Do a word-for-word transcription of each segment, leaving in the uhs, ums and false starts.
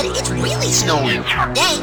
God, it's really snowing. Dang.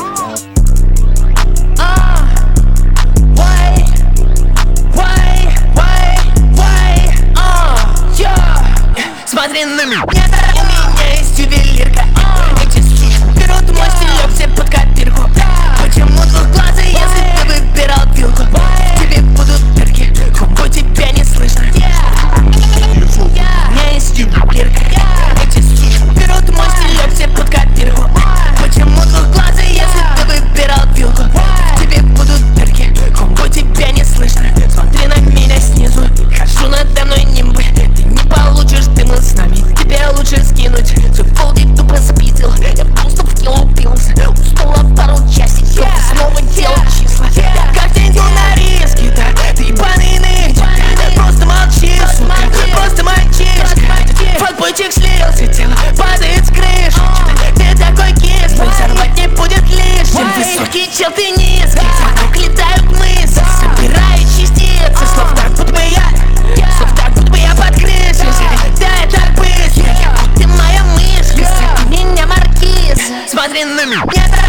Uh, why, why, why, why, uh, yeah. Смотри на меня, у меня есть ювелирка. Эти суки берут мой стилек все под копирку. Почему двухглазый, если ты выбирал вилку? Тебе будут дырки, комбо тебя не слышно. У меня есть ювелирка. Эти суки берут мой стилек все под копирку. Почему двухглазый, если ты выбирал вилку? Тебе будут дырки, комбо тебя не слышно. Смотри на меня снизу, хожу надо мной нимбы. Ты не получишь дыма с нами, тебе лучше скинуть. Свой полдик тупо спиздил, я просто в кило упился. Устала пару часиков, ты снова делал числа. Я как деньги на риске, да, ты ебаный нытик. Ты просто молчи, сука, ты просто мальчишка. Факбойчик слился, тело падает с крыши. Ты такой кислый, сорвать не будет лишним. Высокий чел, ты низкий, вокруг летают мысли. Собираю частицы, слов так будто бы я, слов так будто бы я под крышей. Залетает так быстро, ты моя мысль, ты меня маркиз. Смотри на меня.